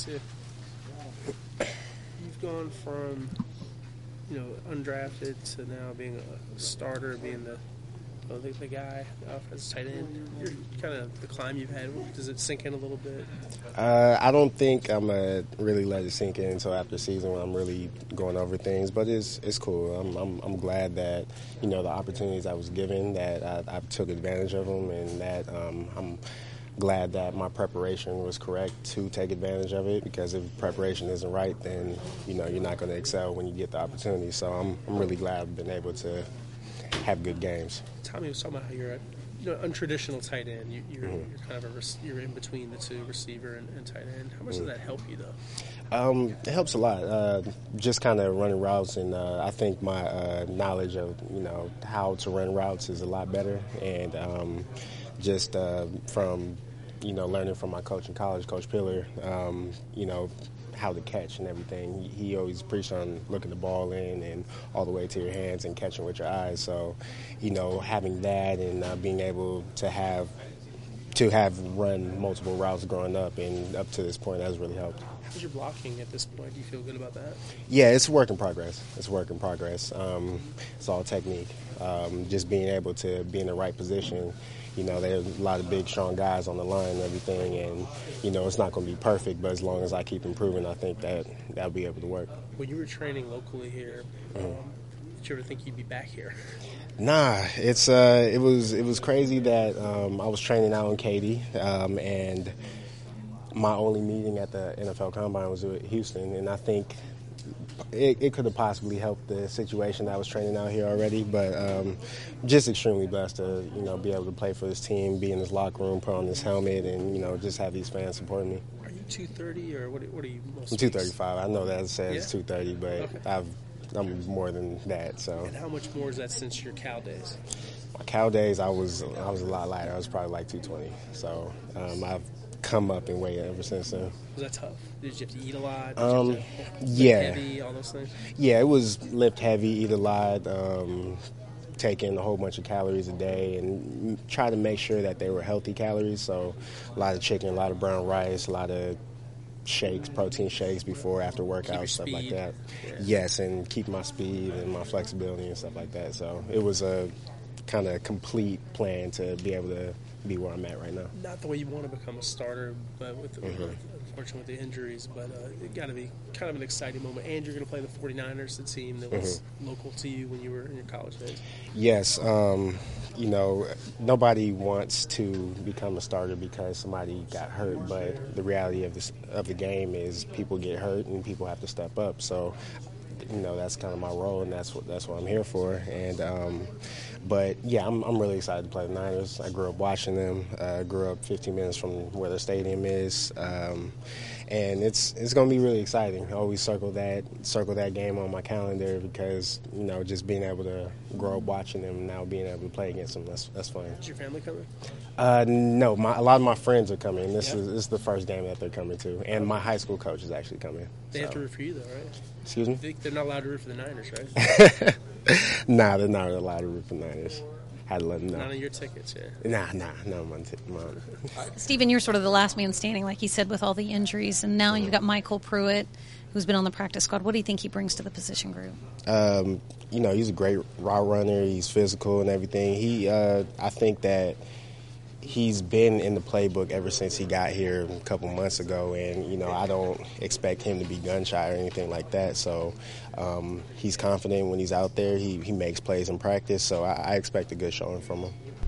ask you, you've gone from, undrafted to now being a starter, being the guy as tight end. You're kind of the climb you've had. Does it sink in a little bit? I don't think I'm going to really let it sink in until after season when I'm really going over things, but it's cool. I'm glad that, the opportunities I was given, that I took advantage of them, and that I'm glad that my preparation was correct to take advantage of it, because if preparation isn't right, then, you're not going to excel when you get the opportunity. So I'm really glad I've been able to have good games. Tommy was talking about how you're a untraditional tight end. You're kind of you're in between the two, receiver and tight end. How much does that help you, though? It helps a lot. Just kind of running routes, and I think my knowledge of how to run routes is a lot better. And just from learning from my coach in college, Coach Pillar, how to catch and everything. He always preached on looking the ball in and all the way to your hands and catching with your eyes. So, having that and being able to have run multiple routes growing up and up to this point has really helped. How's your blocking at this point? Do you feel good about that? Yeah, it's a work in progress. It's all technique. Just being able to be in the right position. There's a lot of big, strong guys on the line and everything, and, it's not going to be perfect, but as long as I keep improving, I think that'll be able to work. When you were training locally here, did you ever think you'd be back here? Nah, it was crazy that I was training out in Katy, and my only meeting at the NFL Combine was with Houston, and I think it could have possibly helped the situation that I was training out here already, but just extremely blessed to be able to play for this team, be in this locker room, put on this helmet, and just have these fans supporting me. Are you 230 or what are you most? I'm 235. I know that it says 230, but okay. I'm more than that. So. And how much more is that since your Cal days? My Cal days, I was a lot lighter. I was probably like 220. So I've come up in weight ever since then. Was that tough? Did you have to eat a lot? Yeah. Heavy, all those things? Yeah, it was lift heavy, eat a lot, take in a whole bunch of calories a day, and try to make sure that they were healthy calories. So a lot of chicken, a lot of brown rice, a lot of shakes, protein shakes before, after workouts, stuff like that. Yeah. Yes, and keep my speed and my flexibility and stuff like that. So it was a kind of complete plan to be able to be where I'm at right now. Not the way you want to become a starter, but unfortunately with the injuries, but it got to be kind of an exciting moment. And you're going to play the 49ers, the team that was local to you when you were in your college days. Yes. Nobody wants to become a starter because somebody got hurt, but the reality of the game is people get hurt and people have to step up. So, that's kind of my role, and that's what I'm here for. And but yeah, I'm really excited to play the Niners. I grew up watching them. Grew up 15 minutes from where the stadium is, and it's going to be really exciting. I always circle that game on my calendar because just being able to grow up watching them and now being able to play against them, that's fun. Is your family coming? No, a lot of my friends are coming. This is the first game that they're coming to, and my high school coach is actually coming. They have to root for you, though, right? Excuse me? They're not allowed to root for the Niners, right? Nah, they're not allowed to root for the Niners. Had to let them know. None of your tickets, yeah. Nah, no. Stephen, you're sort of the last man standing, like he said, with all the injuries, and now you've got Michael Pruitt, who's been on the practice squad. What do you think he brings to the position group? He's a great route runner. He's physical and everything. I think that he's been in the playbook ever since he got here a couple months ago, and I don't expect him to be gun shy or anything like that. So he's confident when he's out there. He makes plays in practice, so I expect a good showing from him.